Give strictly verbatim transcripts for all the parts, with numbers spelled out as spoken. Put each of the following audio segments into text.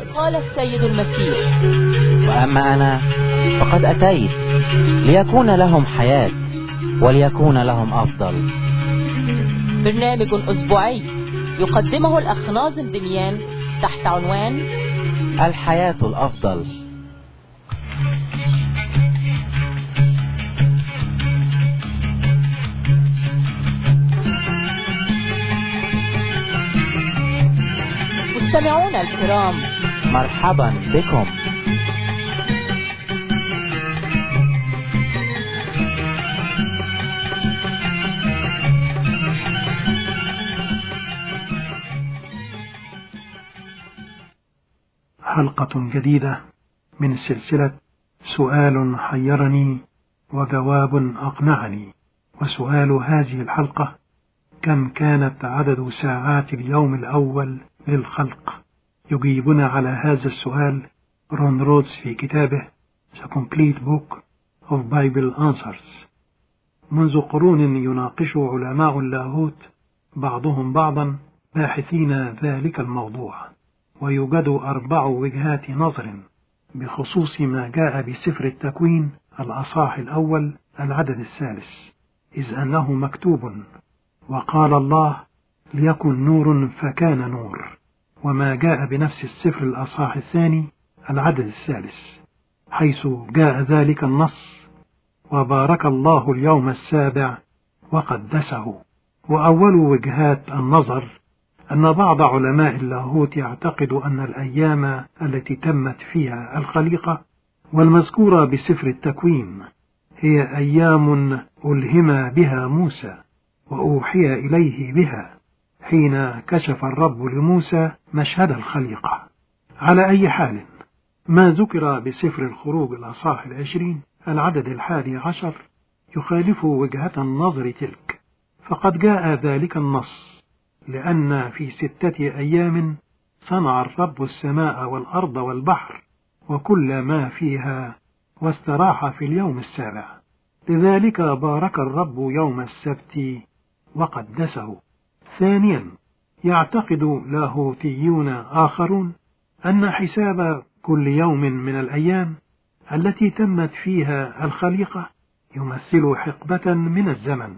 قال السيد المسيح: وأما أنا فقد أتيت ليكون لهم حياة وليكون لهم أفضل. برنامج أسبوعي يقدمه الأخ ناظم دميان تحت عنوان الحياة الأفضل. مستمعونا الكرام، مرحبا بكم. حلقة جديدة من سلسلة سؤال حيرني وجواب أقنعني. وسؤال هذه الحلقة: كم كانت عدد ساعات اليوم الأول للخلق؟ يجيبنا على هذا السؤال رون رودز في كتابه The Complete Book of Bible Answers. منذ قرون يناقش علماء اللاهوت بعضهم بعضا باحثين ذلك الموضوع، ويوجد أربع وجهات نظر بخصوص ما جاء بسفر التكوين الأصحاح الأول العدد الثالث، إذ أنه مكتوب: وقال الله ليكن نور فكان نور. وما جاء بنفس السفر الأصحاح الثاني العدد الثالث، حيث جاء ذلك النص: وبارك الله اليوم السابع وقدسه. وأول وجهات النظر أن بعض علماء اللاهوت يعتقد أن الأيام التي تمت فيها الخليقة والمذكورة بسفر التكوين هي أيام ألهم بها موسى وأوحي إليه بها حين كشف الرب لموسى مشهد الخليقة. على أي حال، ما ذكر بسفر الخروج الأصحاح العشرين العدد الحادي عشر يخالف وجهة النظر تلك، فقد جاء ذلك النص: لأن في ستة أيام صنع الرب السماء والأرض والبحر وكل ما فيها، واستراح في اليوم السابع. لذلك بارك الرب يوم السبت وقدسه. ثانيا، يعتقد لاهوتيون آخرون أن حساب كل يوم من الأيام التي تمت فيها الخليقة يمثل حقبة من الزمن،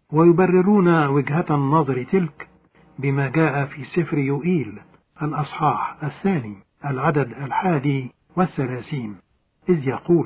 ويبررون وجهة النظر تلك بما جاء في سفر يوئيل الأصحاح الثاني العدد الحادي والثلاثين، إذ يقول: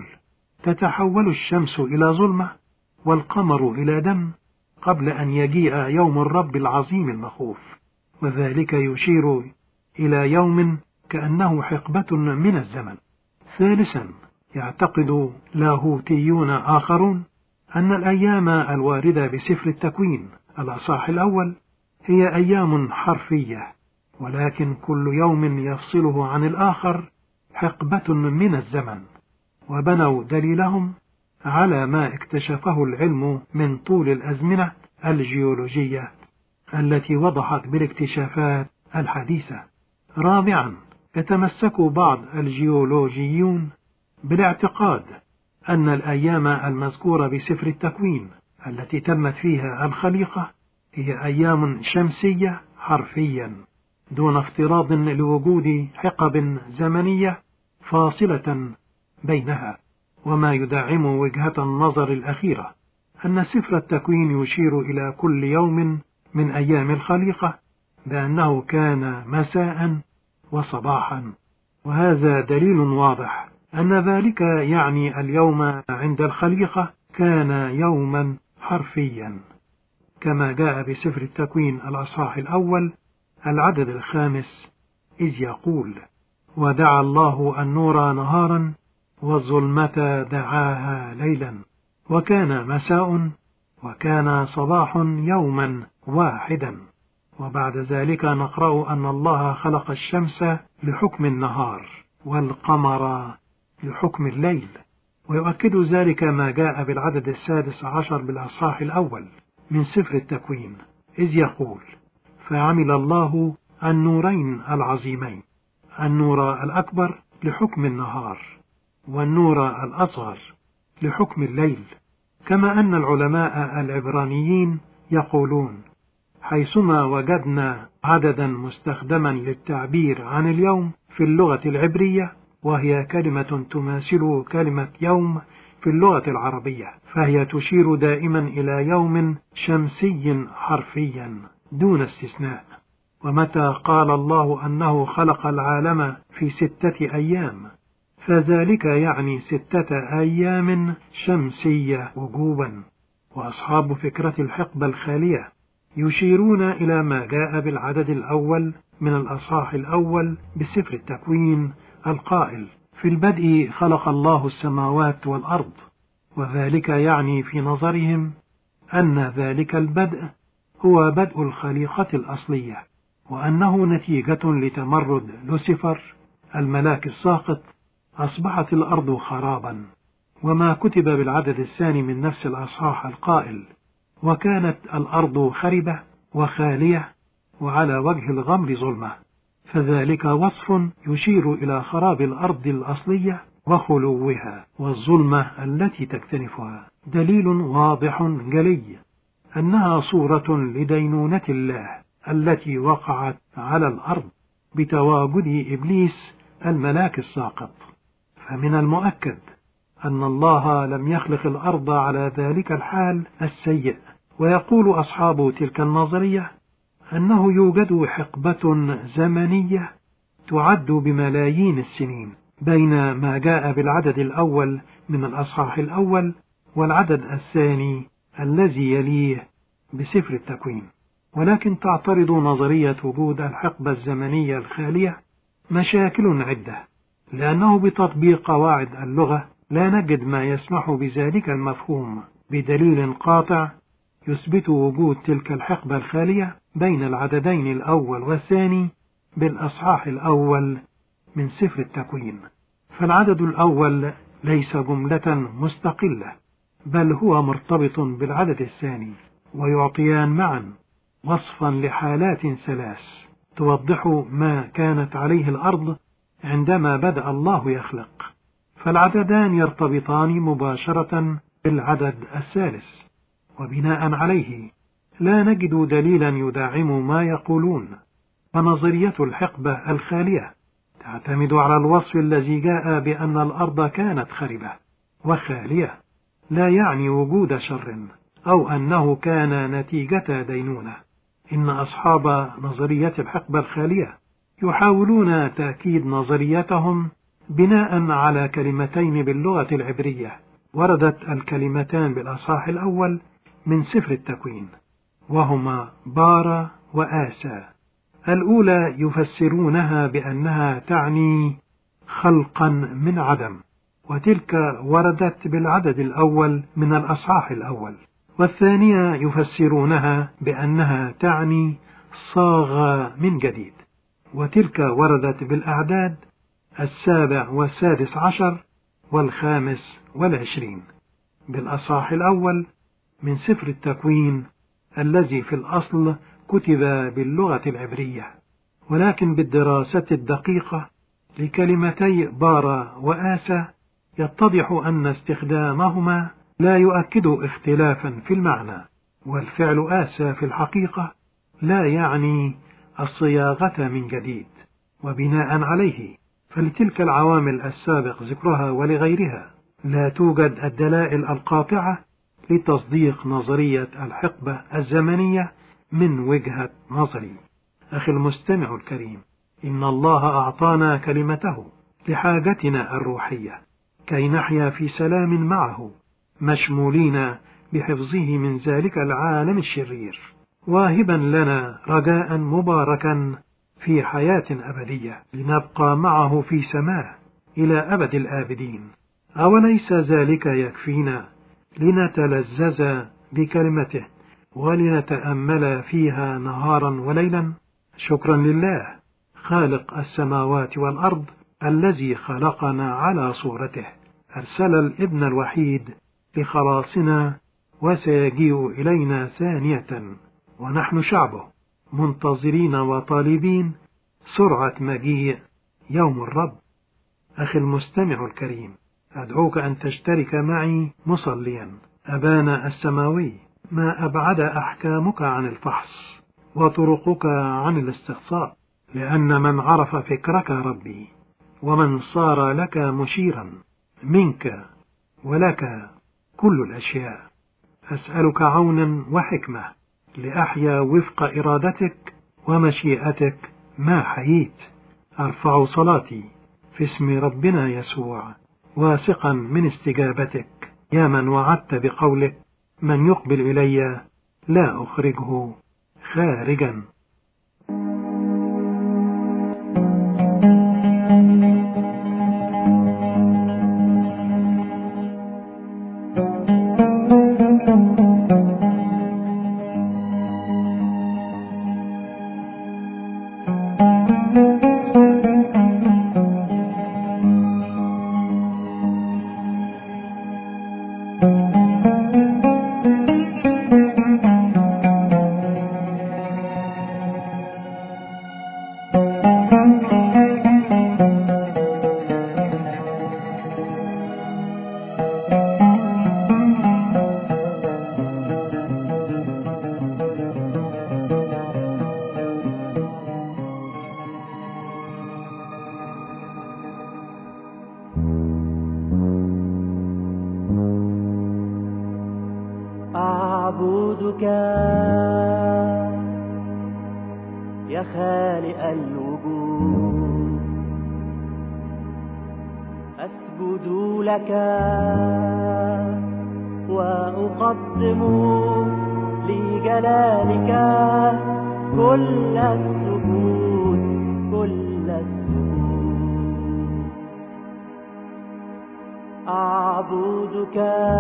تتحول الشمس إلى ظلمة والقمر إلى دم قبل أن يجيء يوم الرب العظيم المخوف. وذلك يشير إلى يوم كأنه حقبة من الزمن. ثالثا، يعتقد لاهوتيون آخرون أن الأيام الواردة بسفر التكوين الأصحاح الأول هي أيام حرفية، ولكن كل يوم يفصله عن الآخر حقبة من الزمن، وبنوا دليلهم على ما اكتشفه العلم من طول الأزمنة الجيولوجية التي وضحت بالاكتشافات الحديثة. رابعا، يتمسك بعض الجيولوجيون بالاعتقاد أن الأيام المذكورة بسفر التكوين التي تمت فيها الخليقة هي أيام شمسية حرفيا، دون افتراض لوجود حقب زمنية فاصلة بينها. وما يدعم وجهة النظر الأخيرة أن سفر التكوين يشير إلى كل يوم من أيام الخليقة بأنه كان مساء وصباحا، وهذا دليل واضح أن ذلك يعني اليوم عند الخليقة كان يوما حرفيا، كما جاء بسفر التكوين الأصحاح الأول العدد الخامس، إذ يقول: ودعا الله النور نهارا والظلمة دعاها ليلا، وكان مساء وكان صباح يوما واحدا. وبعد ذلك نقرأ أن الله خلق الشمس لحكم النهار والقمر لحكم الليل. ويؤكد ذلك ما جاء بالعدد السادس عشر بالأصحاح الأول من سفر التكوين، إذ يقول: فعمل الله النورين العظيمين، النور الأكبر لحكم النهار والنور الأصغر لحكم الليل. كما أن العلماء العبرانيين يقولون: حيثما وجدنا عددا مستخدما للتعبير عن اليوم في اللغة العبرية، وهي كلمة تماثل كلمة يوم في اللغة العربية، فهي تشير دائما إلى يوم شمسي حرفيا دون استثناء. ومتى قال الله أنه خلق العالم في ستة أيام فذلك يعني ستة أيام شمسية وجوبا. وأصحاب فكرة الحقبة الخالية يشيرون إلى ما جاء بالعدد الأول من الأصحاح الأول بسفر التكوين القائل: في البدء خلق الله السماوات والأرض. وذلك يعني في نظرهم أن ذلك البدء هو بدء الخليقة الأصلية، وأنه نتيجة لتمرد لوسيفر الملاك الساقط أصبحت الأرض خرابا. وما كتب بالعدد الثاني من نفس الأصحاح القائل: وكانت الأرض خربة وخالية وعلى وجه الغمر ظلمة، فذلك وصف يشير إلى خراب الأرض الأصلية وخلوها والظلمة التي تكتنفها، دليل واضح جلي أنها صورة لدينونة الله التي وقعت على الأرض بتواجد إبليس الملاك الساقط. فمن المؤكد أن الله لم يخلق الأرض على ذلك الحال السيء. ويقول أصحاب تلك النظرية أنه يوجد حقبة زمنية تعد بملايين السنين بين ما جاء بالعدد الأول من الأصحاح الأول والعدد الثاني الذي يليه بسفر التكوين. ولكن تعترض نظرية وجود الحقبة الزمنية الخالية مشاكل عدة، لأنه بتطبيق قواعد اللغة لا نجد ما يسمح بذلك المفهوم بدليل قاطع يثبت وجود تلك الحقبة الخالية بين العددين الأول والثاني بالأصحاح الأول من سفر التكوين. فالعدد الأول ليس جملة مستقلة، بل هو مرتبط بالعدد الثاني، ويعطيان معا وصفا لحالات ثلاث توضح ما كانت عليه الأرض عندما بدأ الله يخلق. فالعددان يرتبطان مباشرة بالعدد الثالث، وبناء عليه لا نجد دليلا يدعم ما يقولون. فنظرية الحقبة الخالية تعتمد على الوصف الذي جاء بأن الأرض كانت خربة وخالية، لا يعني وجود شر أو أنه كان نتيجة دينونة. إن أصحاب نظرية الحقبة الخالية يحاولون تأكيد نظريتهم بناء على كلمتين باللغة العبرية وردت الكلمتان بالأصحاح الأول من سفر التكوين، وهما بارا وآسى. الأولى يفسرونها بأنها تعني خلقا من عدم، وتلك وردت بالعدد الأول من الأصحاح الأول. والثانية يفسرونها بأنها تعني صاغ من جديد، وتلك وردت بالأعداد السابع والسادس عشر والخامس والعشرين بالأصحاح الأول من سفر التكوين الذي في الأصل كتب باللغة العبرية. ولكن بالدراسة الدقيقة لكلمتي بارا وآسى يتضح أن استخدامهما لا يؤكد اختلافا في المعنى، والفعل آسى في الحقيقة لا يعني الصياغة من جديد. وبناء عليه فلتلك العوامل السابق ذكرها ولغيرها لا توجد الدلائل القاطعة لتصديق نظرية الحقبة الزمنية من وجهة نظري. أخي المستمع الكريم، إن الله أعطانا كلمته لحاجتنا الروحية كي نحيا في سلام معه، مشمولين بحفظه من ذلك العالم الشرير، واهبا لنا رجاء مباركا في حياة أبدية لنبقى معه في سماه إلى أبد الآبدين. أوليس ذلك يكفينا لنتلذذ بكلمته ولنتأمل فيها نهارا وليلا؟ شكرا لله خالق السماوات والأرض الذي خلقنا على صورته، أرسل الابن الوحيد لخلاصنا وسيجيء إلينا ثانية، ونحن شعبه منتظرين وطالبين سرعة مجيء يوم الرب. أخي المستمع الكريم، أدعوك أن تشترك معي مصليا: أبانا السماوي، ما أبعد أحكامك عن الفحص وطرقك عن الاستقصاء. لأن من عرف فكرك ربي، ومن صار لك مشيرا، منك ولك كل الأشياء. أسألك عونا وحكمة لأحيا وفق إرادتك ومشيئتك ما حييت. أرفع صلاتي في اسم ربنا يسوع، واثقا من استجابتك، يا من وعدت بقولك: من يقبل إلي لا أخرجه خارجا. أعبدك يا خالق الوجود، أسجد لك وأقدم لجلالك كل السجود، كل السجود. أعبدك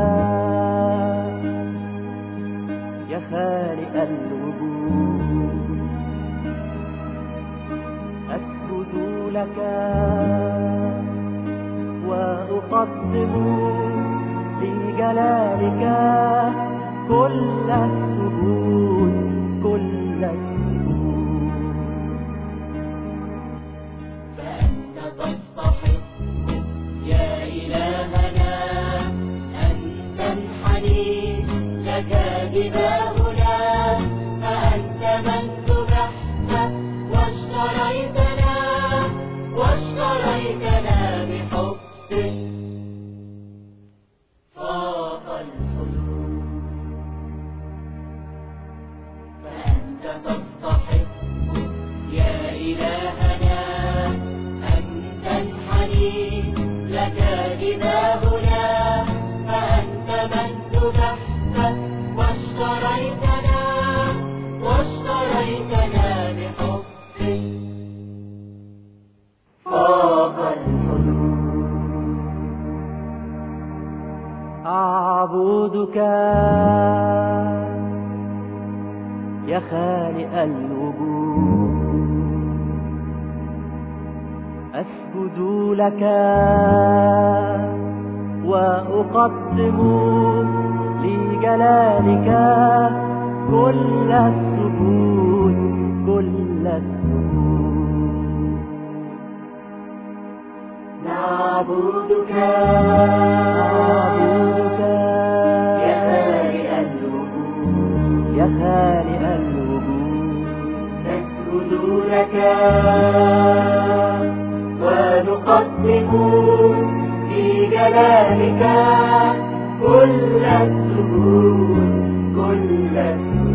يا خالق الوجود، أسجد لك وأقدم لجلالك كل السجود، كل السجود. فأنت تستحق يا إلهنا أن تنحني لك جباهنا، فأنت من ذبحت واشتريتنا، واشتريتنا بحبك فوق الحدود. فأنت تستحق يا إلهنا أن تنحني لك جباهنا، فأنت من ذبحت واشتريتنا، واشتريتنا بحبك فوق الحدود. أعبدك يا خالق الوجود، أسجد لك وأقدم لجلالك كل السجود، كل السجود. نعبدك نعبدك يا خالق الوجود، يا خالق الوجود، نسجد لك ونقدم لجلالك كل السجود، كل السجود.